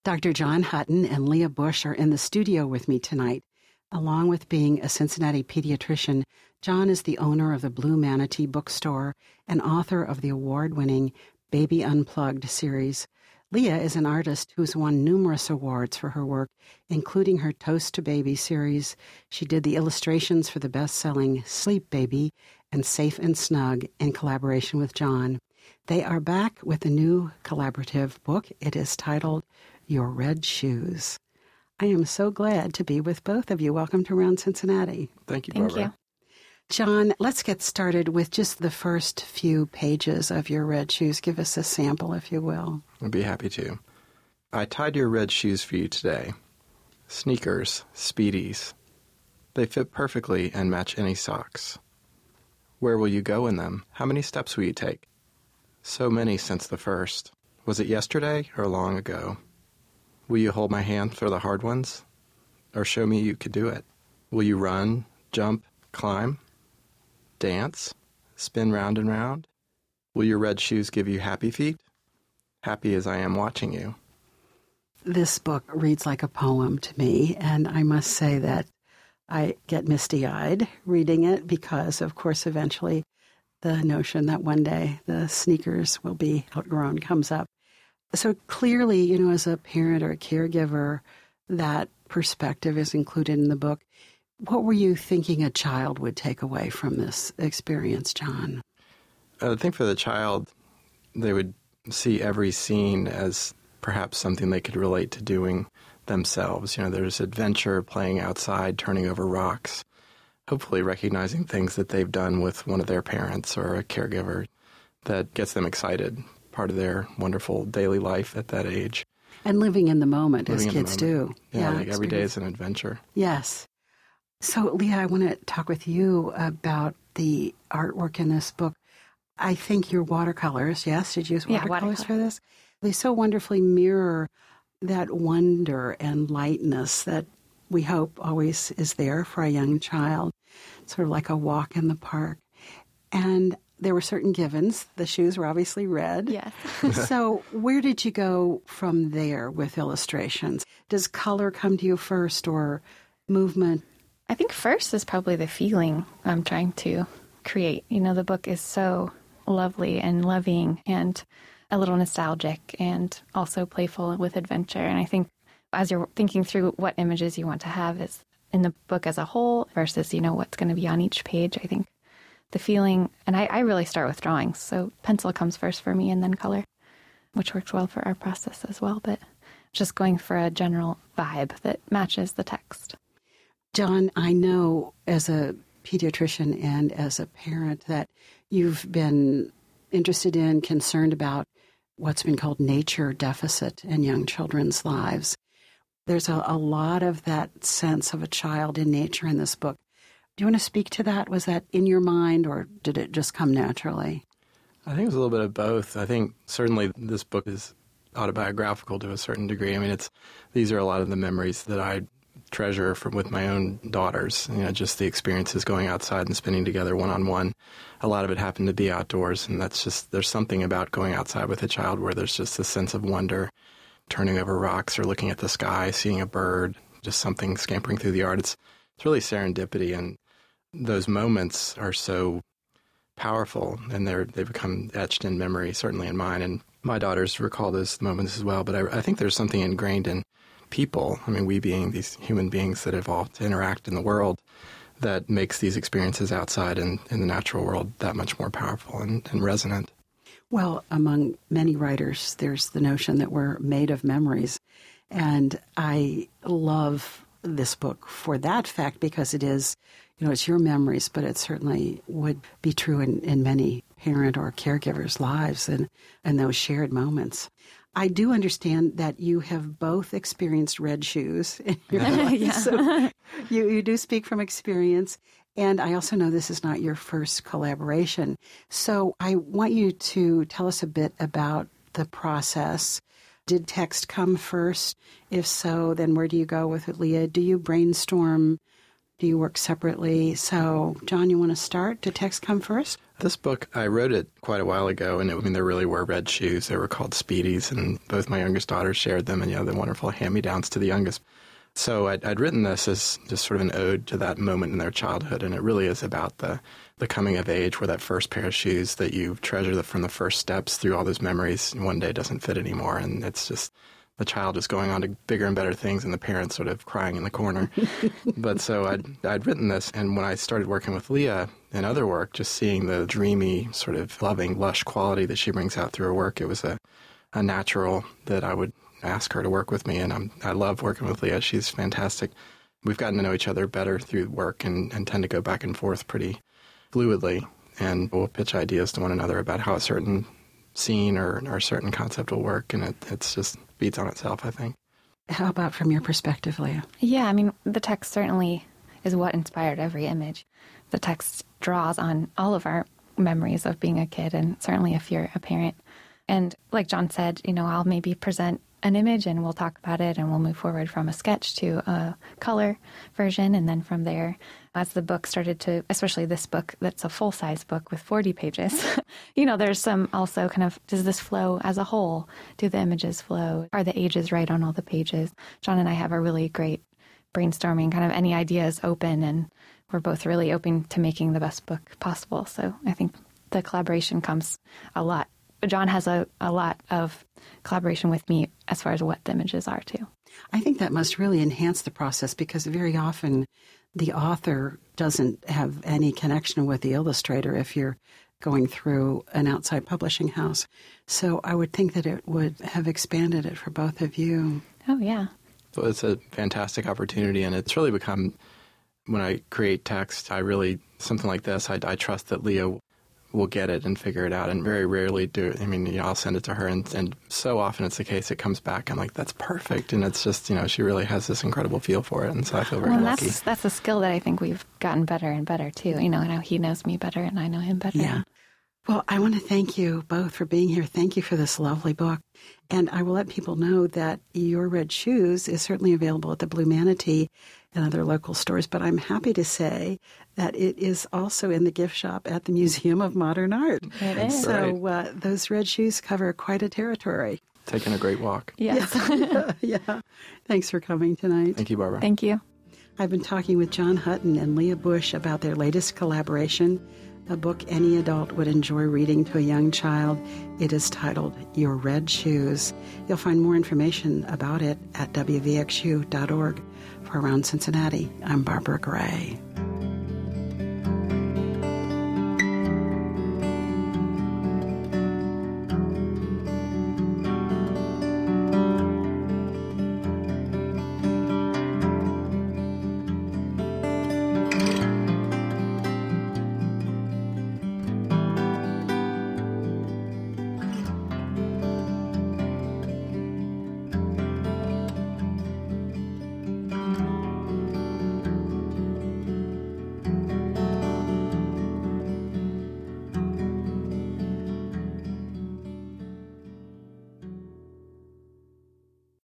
Dr. John Hutton and Leah Bush are in the studio with me tonight. Along with being a Cincinnati pediatrician, John is the owner of the Blue Manatee Bookstore and author of the award-winning Baby Unplugged series. Leah is an artist who's won numerous awards for her work, including her Toast to Baby series. She did the illustrations for the best-selling Sleep Baby and Safe and Snug in collaboration with John. They are back with a new collaborative book. It is titled Your Red Shoes. I am so glad to be with both of you. Welcome to Around Cincinnati. Thank you, Barbara. Thank you. John, let's get started with just the first few pages of Your Red Shoes. Give us a sample, if you will. I'd be happy to. I tied your red shoes for you today. Sneakers, Speedies. They fit perfectly and match any socks. Where will you go in them? How many steps will you take? So many since the first. Was it yesterday or long ago? Will you hold my hand for the hard ones? Or show me you could do it? Will you run, jump, climb? Dance? Spin round and round? Will your red shoes give you happy feet? Happy as I am watching you. This book reads like a poem to me, and I must say that I get misty-eyed reading it because, of course, eventually the notion that one day the sneakers will be outgrown comes up. So clearly, as a parent or a caregiver, that perspective is included in the book. What were you thinking a child would take away from this experience, John? I think for the child, they would see every scene as perhaps something they could relate to doing themselves. There's adventure, playing outside, turning over rocks, hopefully recognizing things that they've done with one of their parents or a caregiver that gets them excited, part of their wonderful daily life at that age. And living in the moment, as kids do. Yeah, like every day is an adventure. Yes. So, Leah, I want to talk with you about the artwork in this book. I think your watercolors, yes? Did you use watercolors for this? They so wonderfully mirror that wonder and lightness that we hope always is there for a young child, sort of like a walk in the park. And there were certain givens. The shoes were obviously red. Yes. So where did you go from there with illustrations? Does color come to you first or movement? I think first is probably the feeling I'm trying to create. The book is so lovely and loving and a little nostalgic and also playful with adventure. And I think as you're thinking through what images you want to have is in the book as a whole versus, what's going to be on each page, I think the feeling, and I really start with drawings. So pencil comes first for me and then color, which works well for our process as well. But just going for a general vibe that matches the text. John, I know as a pediatrician and as a parent that you've been interested in, concerned about what's been called nature deficit in young children's lives. There's a lot of that sense of a child in nature in this book. Do you want to speak to that? Was that in your mind or did it just come naturally? I think it's a little bit of both. I think certainly this book is autobiographical to a certain degree. I mean, these are a lot of the memories that I treasure with my own daughters, just the experiences going outside and spending together one-on-one. A lot of it happened to be outdoors, and there's something about going outside with a child where there's just a sense of wonder, turning over rocks or looking at the sky, seeing a bird, just something scampering through the yard. It's really serendipity, and those moments are so powerful, and they become etched in memory, certainly in mine, and my daughters recall those moments as well. But I think there's something ingrained in people, we being these human beings that evolved to interact in the world, that makes these experiences outside in the natural world that much more powerful and resonant. Well, among many writers, there's the notion that we're made of memories. And I love this book for that fact because it is, it's your memories, but it certainly would be true in many parent or caregivers' lives and those shared moments. I do understand that you have both experienced red shoes in your life. Yeah. So you do speak from experience. And I also know this is not your first collaboration. So I want you to tell us a bit about the process. Did text come first? If so, then where do you go with it, Leah? Do you brainstorm Do you work separately? So, John, you want to start? Did text come first? This book, I wrote it quite a while ago, and there really were red shoes. They were called Speedies, and both my youngest daughters shared them, and the wonderful hand-me-downs to the youngest. So I'd written this as just sort of an ode to that moment in their childhood, and it really is about the coming of age, where that first pair of shoes that you treasure from the first steps through all those memories one day doesn't fit anymore, and it's just the child is going on to bigger and better things, and the parents sort of crying in the corner. But so I'd written this, and when I started working with Leah in other work, just seeing the dreamy, sort of loving, lush quality that she brings out through her work, it was a natural that I would ask her to work with me, and I love working with Leah. She's fantastic. We've gotten to know each other better through work and tend to go back and forth pretty fluidly, and we'll pitch ideas to one another about how a certain scene or a certain concept will work, and it's just feeds on itself, I think. How about from your perspective, Leah? Yeah, the text certainly is what inspired every image. The text draws on all of our memories of being a kid, and certainly if you're a parent. And like John said, I'll maybe present an image and we'll talk about it, and we'll move forward from a sketch to a color version. And then from there, as the book started to, especially this book that's a full-size book with 40 pages, there's some also kind of, does this flow as a whole? Do the images flow? Are the ages right on all the pages? John and I have a really great brainstorming, kind of any ideas open, and we're both really open to making the best book possible. So I think the collaboration comes a lot. John has a lot of collaboration with me as far as what the images are, too. I think that must really enhance the process, because very often the author doesn't have any connection with the illustrator if you're going through an outside publishing house. So I would think that it would have expanded it for both of you. Oh, yeah. So it's a fantastic opportunity, and it's really become, when I create text, something like this, I trust that Leah will get it and figure it out, and very rarely do it. I'll send it to her, and so often it's the case it comes back, I'm like, that's perfect, and it's just, she really has this incredible feel for it, and so I feel very lucky. That's a skill that I think we've gotten better and better, too. Now he knows me better, and I know him better. Yeah. Well, I want to thank you both for being here. Thank you for this lovely book. And I will let people know that Your Red Shoes is certainly available at the Blue Manatee and other local stores, but I'm happy to say that it is also in the gift shop at the Museum of Modern Art. It is. So those red shoes cover quite a territory. Taking a great walk. Yes. Yeah. Thanks for coming tonight. Thank you, Barbara. Thank you. I've been talking with John Hutton and Leah Bush about their latest collaboration, a book any adult would enjoy reading to a young child. It is titled Your Red Shoes. You'll find more information about it at wvxu.org. For Around Cincinnati, I'm Barbara Gray.